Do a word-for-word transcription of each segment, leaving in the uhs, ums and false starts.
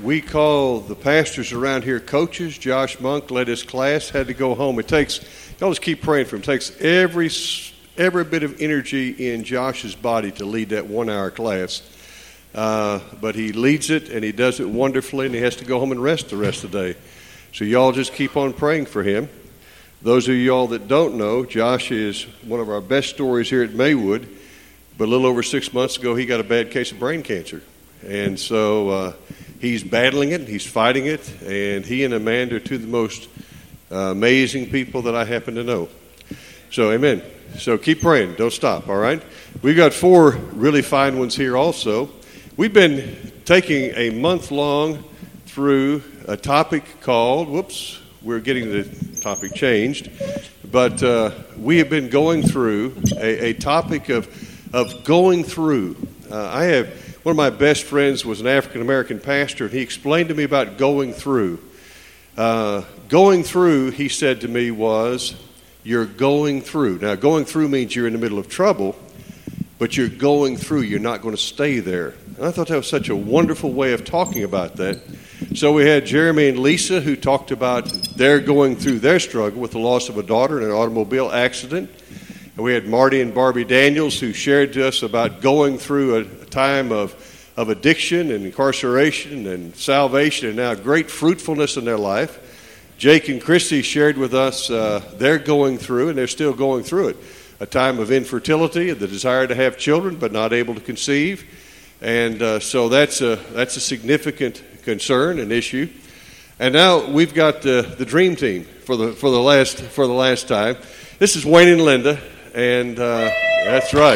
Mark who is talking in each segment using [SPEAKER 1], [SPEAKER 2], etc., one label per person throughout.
[SPEAKER 1] we call the pastors around here coaches. Josh Monk led his class, had to go home. It takes, y'all just keep praying for him. It takes every, every bit of energy in Josh's body to lead that one-hour class. Uh, but he leads it, and he does it wonderfully, and he has to go home and rest the rest of the day. So y'all just keep on praying for him. Those of y'all that don't know, Josh is one of our best stories here at Maywood. But a little over six months ago, he got a bad case of brain cancer. And so uh, he's battling it, he's fighting it, and he and Amanda are two of the most uh, amazing people that I happen to know. So, amen. So keep praying. Don't stop, all right? We've got four really fine ones here also. We've been taking a month long through a topic called, whoops, we're getting the topic changed, but uh, we have been going through a, a topic of of going through. Uh, I have, one of my best friends was an African-American pastor, and he explained to me about going through. Uh, going through, he said to me, was you're going through. Now, going through means you're in the middle of trouble, but you're going through. You're not going to stay there. And I thought that was such a wonderful way of talking about that. So we had Jeremy and Lisa who talked about their going through their struggle with the loss of a daughter in an automobile accident. And we had Marty and Barbie Daniels who shared to us about going through a, a time of, of addiction and incarceration and salvation and now great fruitfulness in their life. Jake and Christy shared with us uh, they're going through, and they're still going through it, a time of infertility, the desire to have children but not able to conceive. And uh, so that's a, that's a significant concern and issue. And now we've got uh, the dream team for the for the last for the last time. This is Wayne and Linda. And uh, that's right.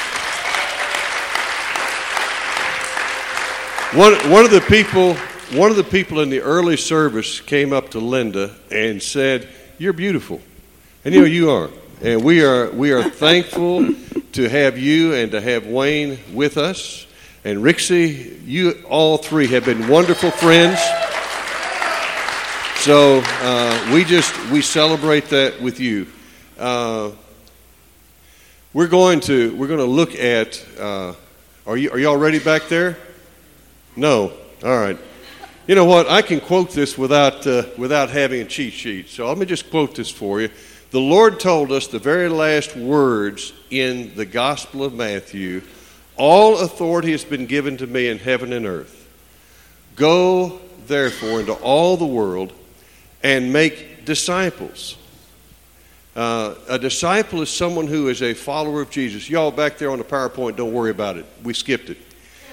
[SPEAKER 1] One one of the people one of the people in the early service came up to Linda and said, "You're beautiful," and you know you are. And we are we are thankful to have you and to have Wayne with us. And Rixie, you all three have been wonderful friends. So uh, we just we celebrate that with you. Uh, We're going to we're going to look at. Uh, are you are y'all ready back there? No. All right. You know what? I can quote this without uh, without having a cheat sheet. So let me just quote this for you. The Lord told us the very last words in the Gospel of Matthew. All authority has been given to me in heaven and earth. Go therefore into all the world and make disciples. Uh, a disciple is someone who is a follower of Jesus. Y'all back there on the PowerPoint, don't worry about it. We skipped it.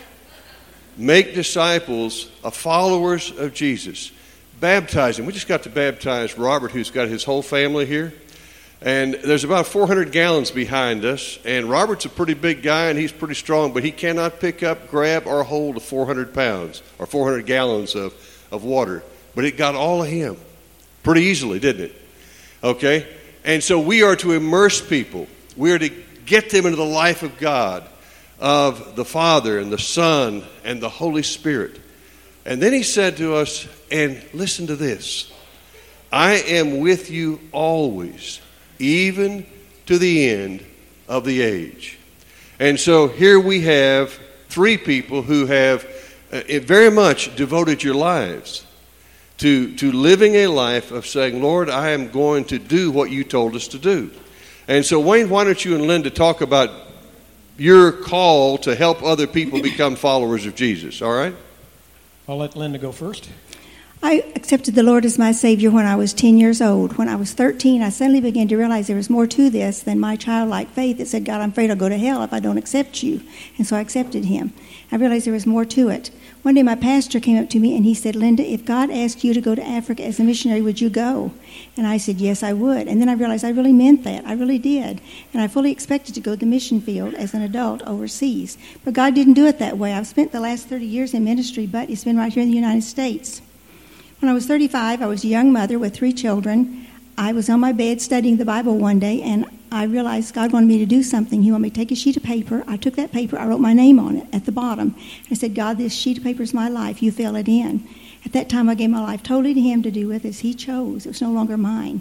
[SPEAKER 1] Make disciples of followers of Jesus. Baptizing. We just got to baptize Robert, who's got his whole family here. And there's about four hundred gallons behind us. And Robert's a pretty big guy, and he's pretty strong, but he cannot pick up, grab, or hold four hundred pounds or four hundred gallons of, of water. But it got all of him pretty easily, didn't it? Okay? And so we are to immerse people. We are to get them into the life of God, of the Father and the Son and the Holy Spirit. And then he said to us, and listen to this, I am with you always, even to the end of the age. And so here we have three people who have uh, very much devoted your lives to, to living a life of saying, Lord, I am going to do what you told us to do. And so, Wayne, why don't you and Linda talk about your call to help other people become followers of Jesus, all right?
[SPEAKER 2] I'll let Linda go first.
[SPEAKER 3] I accepted the Lord as my Savior when I was ten years old. When I was thirteen, I suddenly began to realize there was more to this than my childlike faith that said, God, I'm afraid I'll go to hell if I don't accept you. And so I accepted him. I realized there was more to it. One day my pastor came up to me and he said, Linda, if God asked you to go to Africa as a missionary, would you go? And I said, yes, I would. And then I realized I really meant that. I really did. And I fully expected to go to the mission field as an adult overseas. But God didn't do it that way. I've spent the last thirty years in ministry, but it's been right here in the United States. When I was thirty-five, I was a young mother with three children. I was on my bed studying the Bible one day, and I realized God wanted me to do something. He wanted me to take a sheet of paper. I took that paper. I wrote my name on it at the bottom. I said, God, this sheet of paper is my life. You fill it in. At that time, I gave my life totally to him to do with as he chose. It was no longer mine.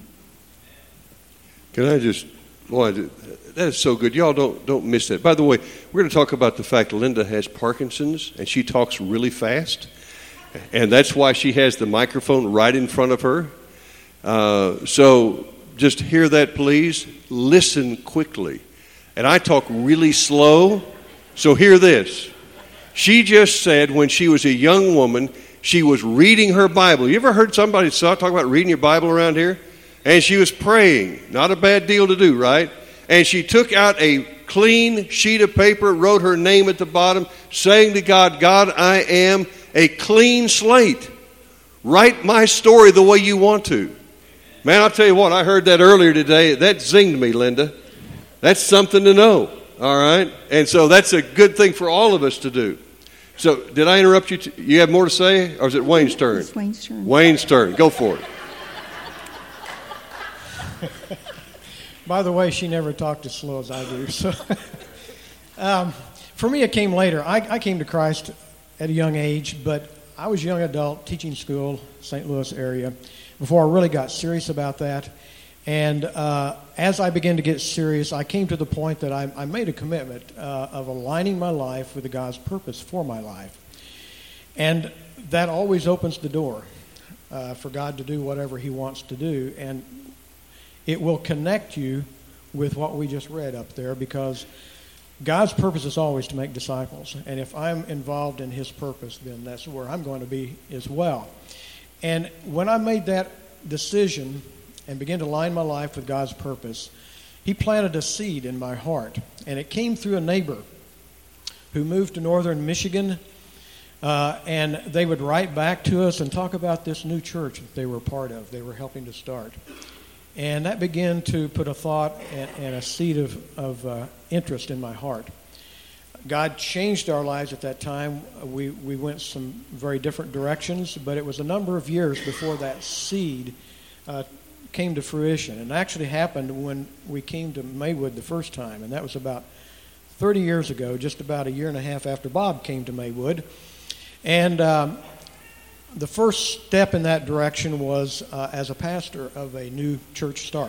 [SPEAKER 1] Can I just, boy, that is so good. Y'all don't, don't miss that. By the way, we're going to talk about the fact that Linda has Parkinson's, and she talks really fast. And that's why she has the microphone right in front of her. Uh, so just hear that, please. Listen quickly. And I talk really slow, so hear this. She just said when she was a young woman, she was reading her Bible. You ever heard somebody talk about reading your Bible around here? And she was praying. Not a bad deal to do, right? And she took out a clean sheet of paper, wrote her name at the bottom, saying to God, God, I am a clean slate. Write my story the way you want to. Man, I'll tell you what, I heard that earlier today. That zinged me, Linda. That's something to know, all right? And so that's a good thing for all of us to do. So did I interrupt you? To, you have more to say? Or is it Wayne's turn?
[SPEAKER 3] It's Wayne's turn.
[SPEAKER 1] Wayne's turn. Go for it.
[SPEAKER 2] By the way, she never talked as slow as I do. So, um, for me, it came later. I, I came to Christ at a young age, but I was a young adult teaching school, Saint Louis area, before I really got serious about that. And uh, as I began to get serious, I came to the point that I, I made a commitment uh, of aligning my life with God's purpose for my life. And that always opens the door uh, for God to do whatever He wants to do. And it will connect you with what we just read up there, because God's purpose is always to make disciples. And if I'm involved in His purpose, then that's where I'm going to be as well. And when I made that decision and began to align my life with God's purpose, He planted a seed in my heart. And it came through a neighbor who moved to northern Michigan. Uh, and they would write back to us and talk about this new church that they were part of, they were helping to start. And that began to put a thought and, and a seed of, of uh, interest in my heart. God changed our lives at that time. We, we went some very different directions, but it was a number of years before that seed uh, came to fruition. And it actually happened when we came to Maywood the first time, and that was about thirty years ago, just about a year and a half after Bob came to Maywood. And um, the first step in that direction was uh, as a pastor of a new church start.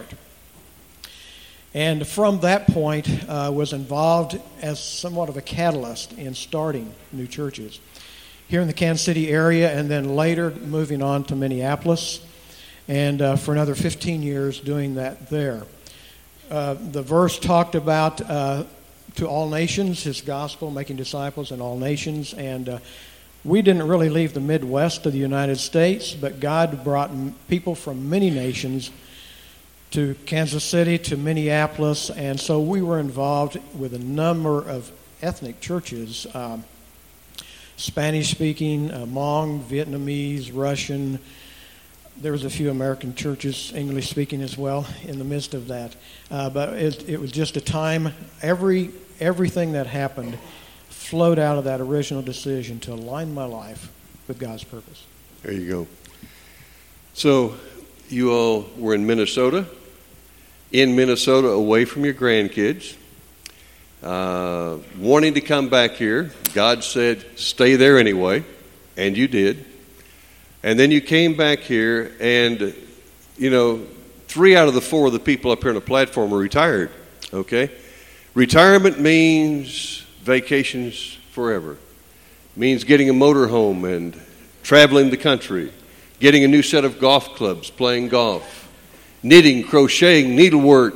[SPEAKER 2] And from that point, uh, was involved as somewhat of a catalyst in starting new churches here in the Kansas City area, and then later moving on to Minneapolis, and uh, for another fifteen years doing that there. Uh, the verse talked about uh, to all nations, His gospel, making disciples in all nations, and uh, we didn't really leave the Midwest of the United States, but God brought people from many nations to Kansas City, to Minneapolis, and so we were involved with a number of ethnic churches, um, Spanish-speaking, uh, Hmong, Vietnamese, Russian. There was a few American churches, English-speaking as well, in the midst of that. Uh, but it, it was just a time, every everything that happened flowed out of that original decision to align my life with God's purpose.
[SPEAKER 1] There you go. So you all were in Minnesota, in Minnesota away from your grandkids, uh, wanting to come back here. God said, stay there anyway, and you did. And then you came back here, and, you know, three out of the four of the people up here on the platform are retired, okay? Retirement means vacations forever. Means getting a motorhome and traveling the country, getting a new set of golf clubs, playing golf, knitting, crocheting, needlework.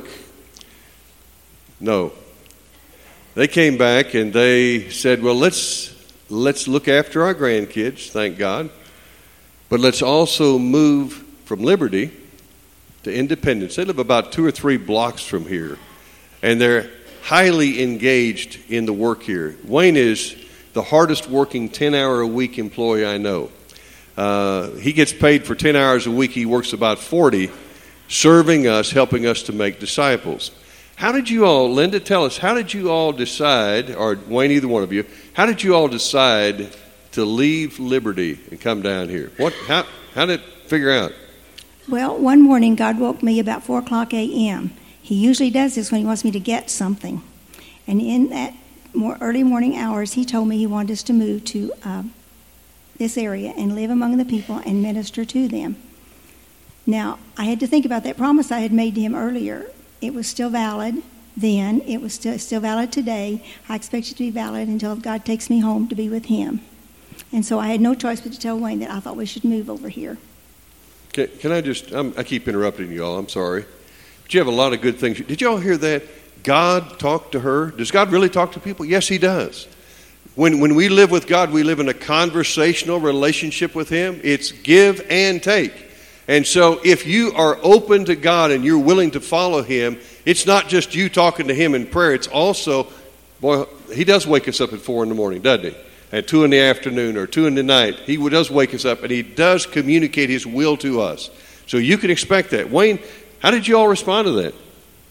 [SPEAKER 1] No. They came back and they said, well, let's let's look after our grandkids, thank God, but let's also move from Liberty to Independence. They live about two or three blocks from here, and they're highly engaged in the work here. Wayne is the hardest working ten-hour-a-week employee I know. Uh, he gets paid for ten hours a week. He works about forty, serving us, helping us to make disciples. How did you all, Linda, tell us, how did you all decide, or Wayne, either one of you, how did you all decide to leave Liberty and come down here? What? How, how did it figure out?
[SPEAKER 3] Well, one morning God woke me about four o'clock a.m. He usually does this when He wants me to get something. And in that more early morning hours, He told me He wanted us to move to uh, this area and live among the people and minister to them. Now, I had to think about that promise I had made to Him earlier. It was still valid then. It was still, still valid today. I expect it to be valid until God takes me home to be with Him. And so I had no choice but to tell Wayne that I thought we should move over here.
[SPEAKER 1] Can, can I just, I'm, I keep interrupting you all, I'm sorry. But you have a lot of good things. Did y'all hear that? God talked to her. Does God really talk to people? Yes, he does. When, when we live with God, we live in a conversational relationship with him. It's give and take. And so if you are open to God and you're willing to follow him, it's not just you talking to him in prayer. It's also, boy, he does wake us up at four in the morning, doesn't he? At two in the afternoon or two in the night. He does wake us up, and he does communicate his will to us. So you can expect that. Wayne, how did you all respond to that?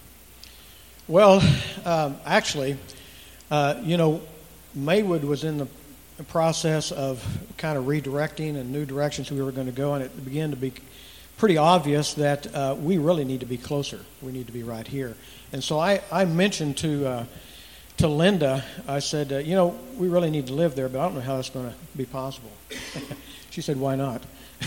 [SPEAKER 2] Well, um, actually, uh, you know, Maywood was in the process of kind of redirecting and new directions we were going to go, and it began to be pretty obvious that uh, we really need to be closer. We need to be right here. And so I, I mentioned to uh, to Linda, I said, uh, you know, we really need to live there, but I don't know how that's going to be possible. She said, why not?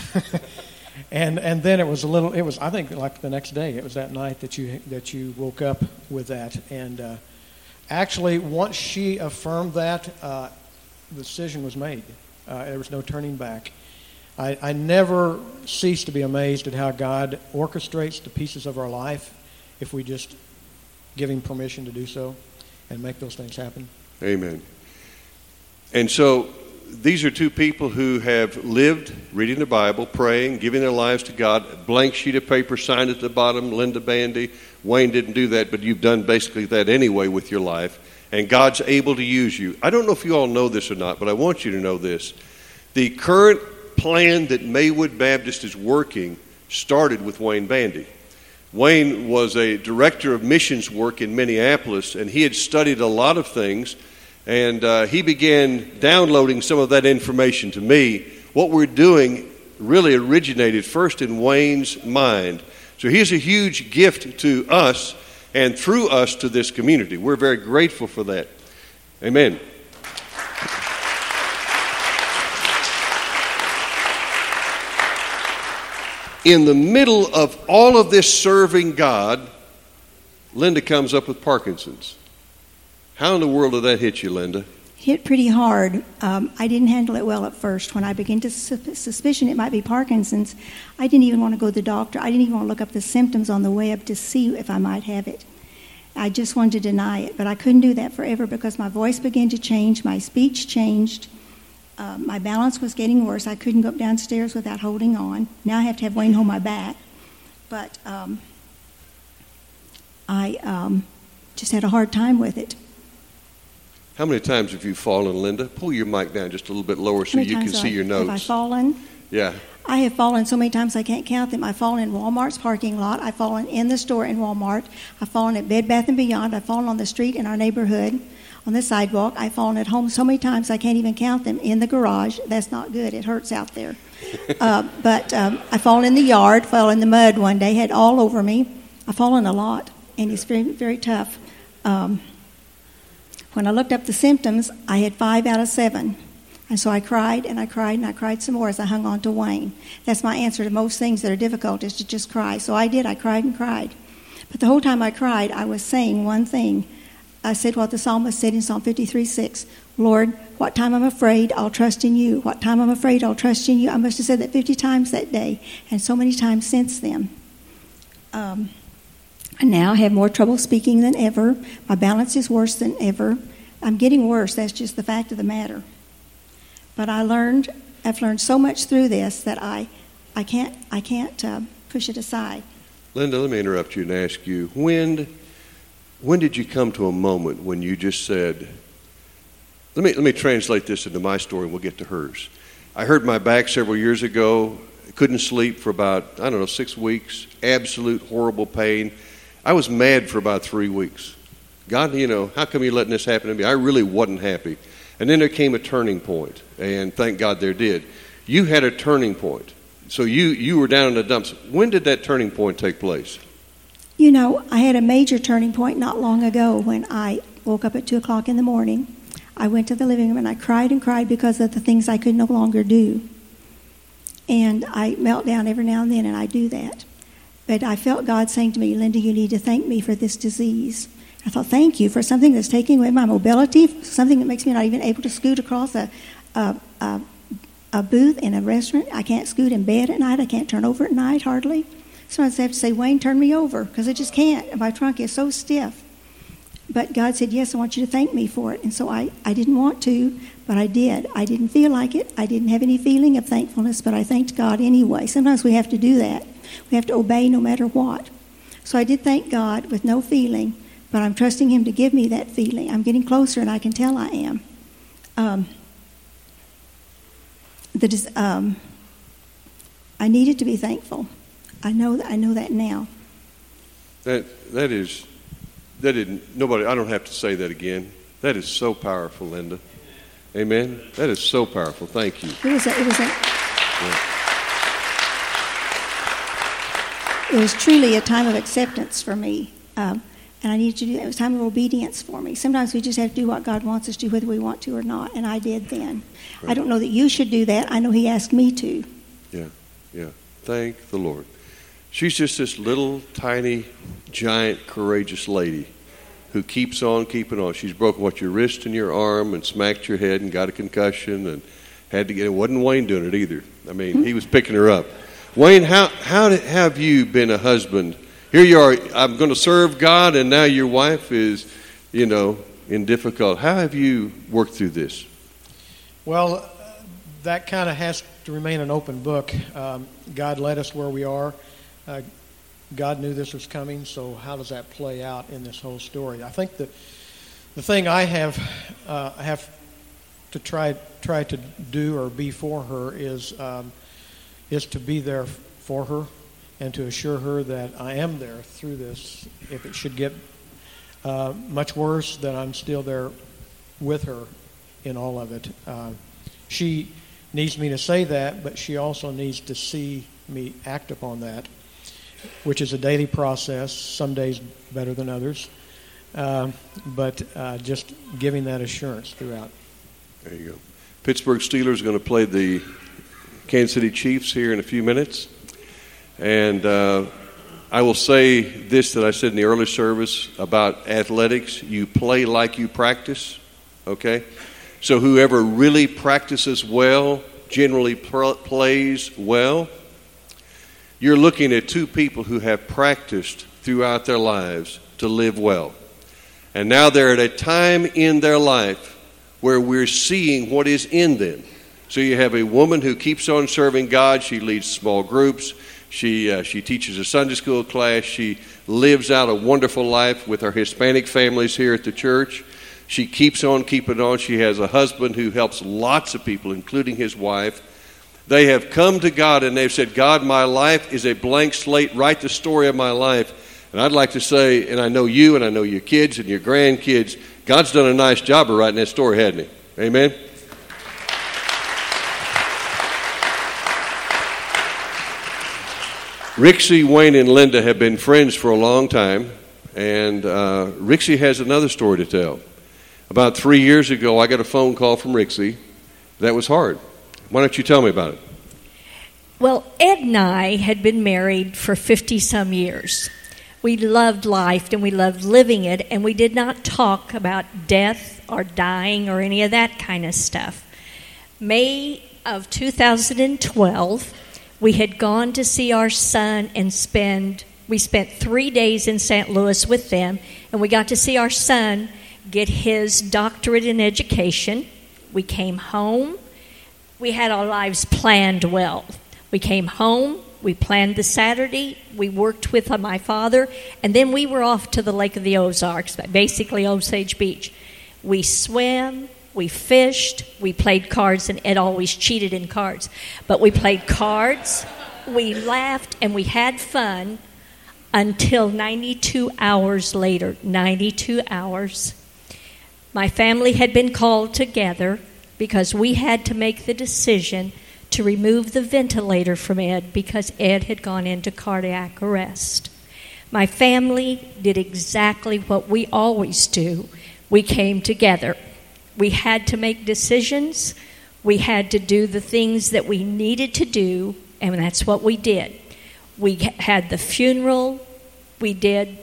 [SPEAKER 2] and and then it was a little, it was, I think, like the next day. It was that night that you that you woke up with that. And uh, actually, once she affirmed that, uh, the decision was made. Uh, there was no turning back. I, I never cease to be amazed at how God orchestrates the pieces of our life if we just give him permission to do so and make those things happen.
[SPEAKER 1] Amen. And so these are two people who have lived reading the Bible, praying, giving their lives to God. A blank sheet of paper signed at the bottom, Linda Bandy. Wayne didn't do that, but you've done basically that anyway with your life. And God's able to use you. I don't know if you all know this or not, but I want you to know this. The current plan that Maywood Baptist is working started with Wayne Bandy. Wayne was a director of missions work in Minneapolis, and he had studied a lot of things, and uh, he began downloading some of that information to me. What we're doing really originated first in Wayne's mind. So he's a huge gift to us, and through us to this community. We're very grateful for that. Amen. In the middle of all of this serving God, Linda comes up with Parkinson's. How in the world did that hit you, Linda?
[SPEAKER 3] Hit pretty hard. Um, I didn't handle it well at first. When I began to su- suspicion it might be Parkinson's, I didn't even want to go to the doctor. I didn't even want to look up the symptoms on the web to see if I might have it. I just wanted to deny it, but I couldn't do that forever because my voice began to change, my speech changed, uh, my balance was getting worse. I couldn't go up downstairs without holding on. Now I have to have Wayne hold my back. But um, I um, just had a hard time with it.
[SPEAKER 1] How many times have you fallen, Linda? Pull your mic down just a little bit lower so you can see your notes.
[SPEAKER 3] Have I fallen?
[SPEAKER 1] Yeah.
[SPEAKER 3] I have fallen so many times I can't count them. I've fallen in Walmart's parking lot. I've fallen in the store in Walmart. I've fallen at Bed Bath and Beyond. I've fallen on the street in our neighborhood, on the sidewalk. I've fallen at home so many times I can't even count them. In the garage. That's not good. It hurts out there. uh, but um, I've fallen in the yard, fell in the mud one day, had all over me. I've fallen a lot, and it's very, very tough. Um, when I looked up the symptoms, I had five out of seven. And so I cried, and I cried, and I cried some more as I hung on to Wayne. That's my answer to most things that are difficult, is to just cry. So I did. I cried and cried. But the whole time I cried, I was saying one thing. I said what the psalmist said in Psalm fifty-three six. Lord, what time I'm afraid, I'll trust in you. What time I'm afraid, I'll trust in you. I must have said that fifty times that day, and so many times since then. Um, and now I have more trouble speaking than ever. My balance is worse than ever. I'm getting worse. That's just the fact of the matter. But I learned, I've learned so much through this that I, I can't, I can't uh, push it aside.
[SPEAKER 1] Linda, let me interrupt you and ask you, when, when did you come to a moment when you just said, let me, let me translate this into my story and we'll get to hers. I hurt my back several years ago, couldn't sleep for about, I don't know, six weeks, absolute horrible pain. I was mad for about three weeks. God, you know, how come you're letting this happen to me? I really wasn't happy. And then there came a turning point, and thank God there did. You had a turning point. So you, you were down in the dumps. When did that turning point take place?
[SPEAKER 3] You know, I had a major turning point not long ago when I woke up at two o'clock in the morning. I went to the living room, and I cried and cried because of the things I could no longer do. And I melt down every now and then, and I do that. But I felt God saying to me, Linda, you need to thank me for this disease. I thought, thank you for something that's taking away my mobility, something that makes me not even able to scoot across a, a, a, a booth in a restaurant. I can't scoot in bed at night. I can't turn over at night hardly. Sometimes I have to say, Wayne, turn me over, because I just can't. My trunk is so stiff. But God said, yes, I want you to thank me for it. And so I, I didn't want to, but I did. I didn't feel like it. I didn't have any feeling of thankfulness, but I thanked God anyway. Sometimes we have to do that. We have to obey no matter what. So I did thank God with no feeling, but I'm trusting Him to give me that feeling. I'm getting closer, and I can tell I am. Um, the, um, I needed to be thankful. I know that. I know that now.
[SPEAKER 1] That that is that didn't nobody. I don't have to say that again. That is so powerful, Linda. Amen. That is so powerful. Thank you.
[SPEAKER 3] It was. A, it was. A,
[SPEAKER 1] Yeah.
[SPEAKER 3] It was truly a time of acceptance for me, um, and I needed to do that. It was a time of obedience for me. Sometimes we just have to do what God wants us to do, whether we want to or not, and I did then. Right. I don't know that you should do that. I know He asked me to.
[SPEAKER 1] Yeah, yeah. Thank the Lord. She's just this little, tiny, giant, courageous lady who keeps on keeping on. She's broken, what, your wrist and your arm and smacked your head and got a concussion and had to get it. Wasn't Wayne doing it either. I mean, mm-hmm. He was picking her up. Wayne, how how did, have you been a husband? Here you are, I'm going to serve God, and now your wife is, you know, in difficult. How have you worked through this?
[SPEAKER 2] Well, uh, that kind of has to remain an open book. Um, God led us where we are. Uh, God knew this was coming, so how does that play out in this whole story? I think that the thing I have uh, I have to try try to do or be for her is um, is to be there for her and to assure her that I am there through this. If it should get uh, much worse, that I'm still there with her in all of it. Uh, she needs me to say that, but she also needs to see me act upon that, which is a daily process, some days better than others, uh, but uh, just giving that assurance throughout.
[SPEAKER 1] There you go. Pittsburgh Steelers are going to play the Kansas City Chiefs here in a few minutes. And uh, I will say this that I said in the early service about athletics. You play like you practice, okay? So whoever really practices well generally pr- plays well. You're looking at two people who have practiced throughout their lives to live well. And now they're at a time in their life where we're seeing what is in them. So you have a woman who keeps on serving God. She leads small groups. She uh, she teaches a Sunday school class. She lives out a wonderful life with our Hispanic families here at the church. She keeps on keeping on. She has a husband who helps lots of people, including his wife. They have come to God and they've said, God, my life is a blank slate. Write the story of my life. And I'd like to say, and I know you and I know your kids and your grandkids, God's done a nice job of writing that story, hasn't He? Amen? Rixie, Wayne, and Linda have been friends for a long time, and uh, Rixie has another story to tell. About three years ago, I got a phone call from Rixie. That was hard. Why don't you tell me about it?
[SPEAKER 4] Well, Ed and I had been married for fifty-some years. We loved life, and we loved living it, and we did not talk about death or dying or any of that kind of stuff. May of two thousand twelve, we had gone to see our son and spend, we spent three days in Saint Louis with them, and we got to see our son get his doctorate in education. We came home. We had our lives planned well. We came home. We planned the Saturday. We worked with my father, and then we were off to the Lake of the Ozarks, basically Osage Beach. We swam. We fished, we played cards, and Ed always cheated in cards. But we played cards, we laughed, and we had fun until ninety-two hours later. ninety-two hours. My family had been called together because we had to make the decision to remove the ventilator from Ed because Ed had gone into cardiac arrest. My family did exactly what we always do. We came together. We had to make decisions. We had to do the things that we needed to do, and that's what we did. We had the funeral. We did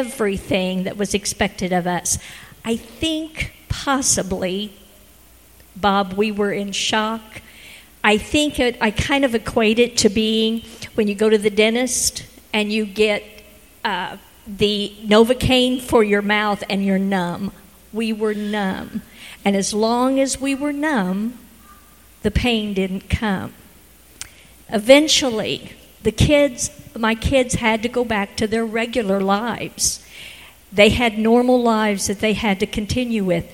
[SPEAKER 4] everything that was expected of us. I think possibly Bob, we were in shock. I think it, I kind of equate it to being when you go to the dentist and you get uh, the Novocaine for your mouth and you're numb. We were numb. And as long as we were numb, the pain didn't come. Eventually, the kids, my kids had to go back to their regular lives. They had normal lives that they had to continue with.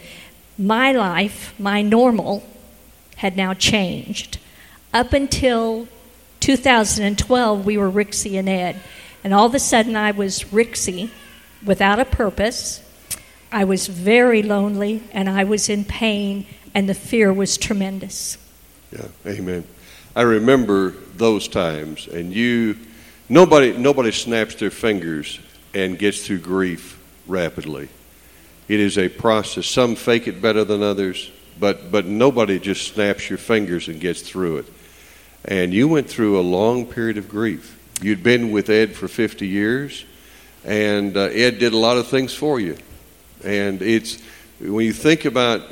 [SPEAKER 4] My life, my normal, had now changed. Up until two thousand twelve, we were Rixie and Ed. And all of a sudden, I was Rixie without a purpose. I was very lonely, and I was in pain, and the fear was tremendous.
[SPEAKER 1] Yeah, amen. I remember those times, and you, nobody, nobody snaps their fingers and gets through grief rapidly. It is a process. Some fake it better than others, but but nobody just snaps your fingers and gets through it. And you went through a long period of grief. You'd been with Ed for fifty years, and uh, Ed did a lot of things for you. And it's when you think about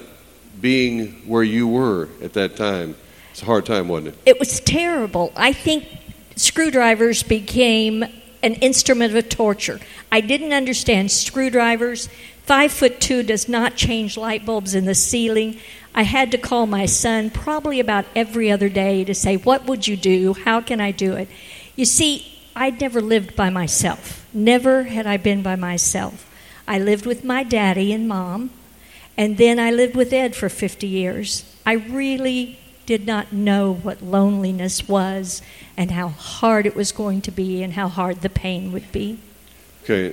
[SPEAKER 1] being where you were at that time, it's a hard time, wasn't it?
[SPEAKER 4] It was terrible. I think screwdrivers became an instrument of torture. I didn't understand screwdrivers. Five foot two does not change light bulbs in the ceiling. I had to call my son probably about every other day to say, what would you do? How can I do it? You see, I'd never lived by myself. Never had I been by myself. I lived with my daddy and mom, and then I lived with Ed for fifty years. I really did not know what loneliness was and how hard it was going to be and how hard the pain would be.
[SPEAKER 1] Okay.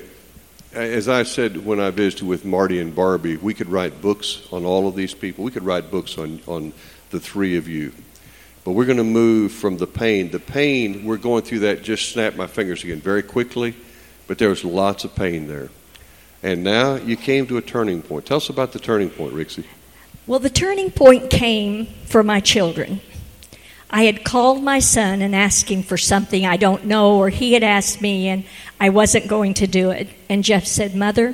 [SPEAKER 1] As I said when I visited with Marty and Barbie, we could write books on all of these people. We could write books on, on the three of you. But we're going to move from the pain. The pain, we're going through that, just snap my fingers again, very quickly. But there was lots of pain there. And now you came to a turning point. Tell us about the turning point, Rixie.
[SPEAKER 4] Well, the turning point came for my children. I had called my son and asked him for something I don't know, or he had asked me and I wasn't going to do it. And Jeff said, Mother,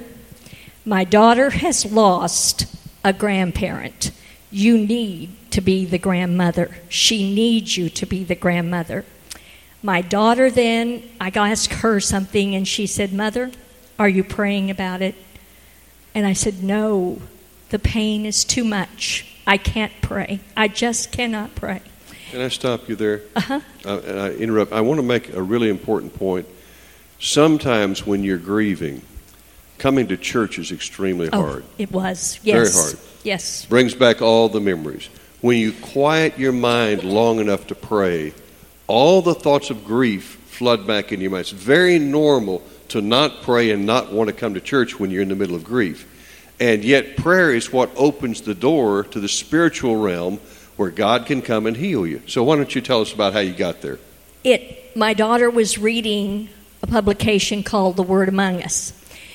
[SPEAKER 4] my daughter has lost a grandparent. You need to be the grandmother. She needs you to be the grandmother. My daughter then, I asked her something and she said, Mother, are you praying about it? And I said, no, the pain is too much. I can't pray. I just cannot pray.
[SPEAKER 1] Can I stop you there?
[SPEAKER 4] Uh-huh.
[SPEAKER 1] Uh, and I interrupt. I want to make a really important point. Sometimes when you're grieving, coming to church is extremely
[SPEAKER 4] oh,
[SPEAKER 1] hard.
[SPEAKER 4] It was, yes.
[SPEAKER 1] Very hard.
[SPEAKER 4] Yes.
[SPEAKER 1] Brings back all the memories. When you quiet your mind long enough to pray, all the thoughts of grief flood back in your mind. It's very normal to not pray and not want to come to church when you're in the middle of grief. And yet prayer is what opens the door to the spiritual realm where God can come and heal you. So why don't you tell us about how you got there?
[SPEAKER 4] It. My daughter was reading a publication called The Word Among Us,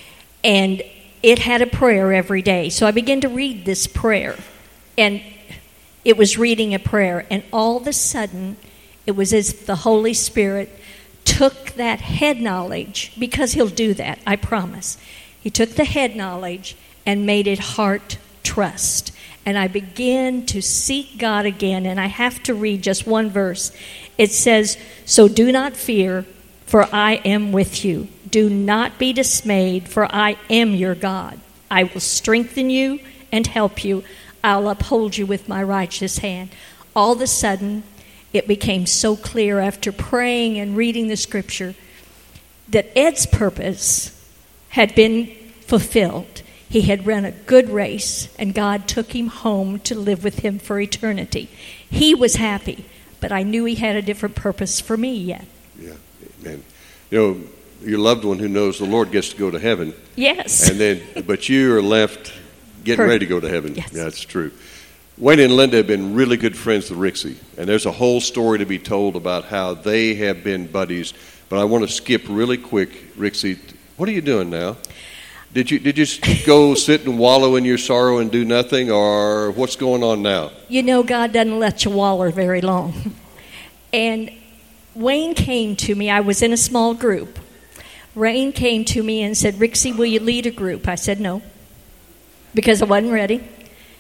[SPEAKER 4] and it had a prayer every day. So I began to read this prayer, and it was reading a prayer, and all of a sudden it was as if the Holy Spirit took that head knowledge, because he'll do that, I promise. He took the head knowledge and made it heart trust. And I began to seek God again, and I have to read just one verse. It says, so do not fear, for I am with you. Do not be dismayed, for I am your God. I will strengthen you and help you. I'll uphold you with my righteous hand. All of a sudden, it became so clear after praying and reading the scripture that Ed's purpose had been fulfilled. He had run a good race, and God took him home to live with him for eternity. He was happy, but I knew he had a different purpose for me yet.
[SPEAKER 1] Yeah, amen. You know, your loved one who knows the Lord gets to go to heaven.
[SPEAKER 4] Yes.
[SPEAKER 1] And then, but you are left getting
[SPEAKER 4] Her,
[SPEAKER 1] ready to go to heaven.
[SPEAKER 4] Yes.
[SPEAKER 1] Yeah, that's true. Wayne and Linda have been really good friends with Rixie, and there's a whole story to be told about how they have been buddies. But I want to skip really quick, Rixie. What are you doing now? Did you did you just go sit and wallow in your sorrow and do nothing, or what's going on now?
[SPEAKER 4] You know, God doesn't let you wallow very long. And Wayne came to me. I was in a small group. Wayne came to me and said, Rixie, will you lead a group? I said no, because I wasn't ready.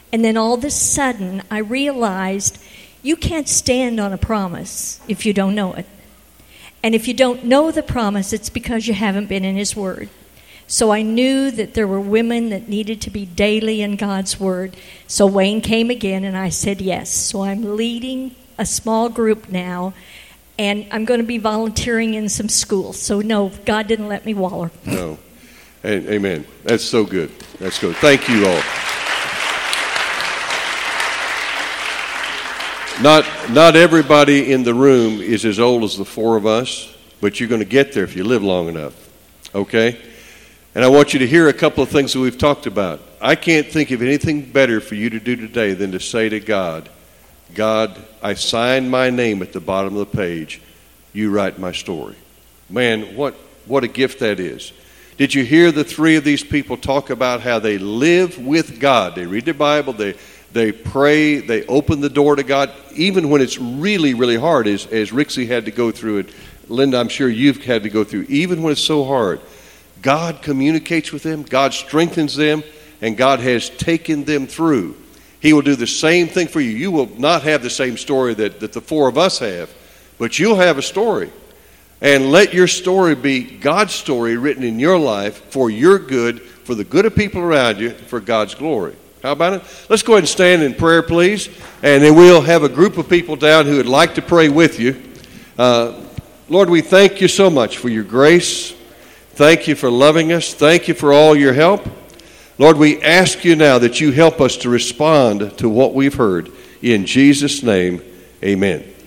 [SPEAKER 4] And then all of a sudden, I realized you can't stand on a promise if you don't know it. And if you don't know the promise, it's because you haven't been in His Word. So I knew that there were women that needed to be daily in God's Word. So Wayne came again, and I said yes. So I'm leading a small group now, and I'm going to be volunteering in some schools. So no, God didn't let me waller.
[SPEAKER 1] No. Amen. That's so good. That's good. Thank you all. Not not everybody in the room is as old as the four of us, but you're going to get there if you live long enough. Okay? And I want you to hear a couple of things that we've talked about. I can't think of anything better for you to do today than to say to God, God, I sign my name at the bottom of the page. You write my story. Man, what, what a gift that is. Did you hear the three of these people talk about how they live with God? They read their Bible, they they pray, they open the door to God, even when it's really, really hard, as, as Rixie had to go through it. Linda, I'm sure you've had to go through, even when it's so hard. God communicates with them, God strengthens them, and God has taken them through. He will do the same thing for you. You will not have the same story that, that the four of us have, but you'll have a story. And let your story be God's story written in your life for your good, for the good of people around you, for God's glory. How about it? Let's go ahead and stand in prayer, please. And then we'll have a group of people down who would like to pray with you. Uh, Lord, we thank you so much for your grace. Thank you for loving us. Thank you for all your help. Lord, we ask you now that you help us to respond to what we've heard. In Jesus' name, amen.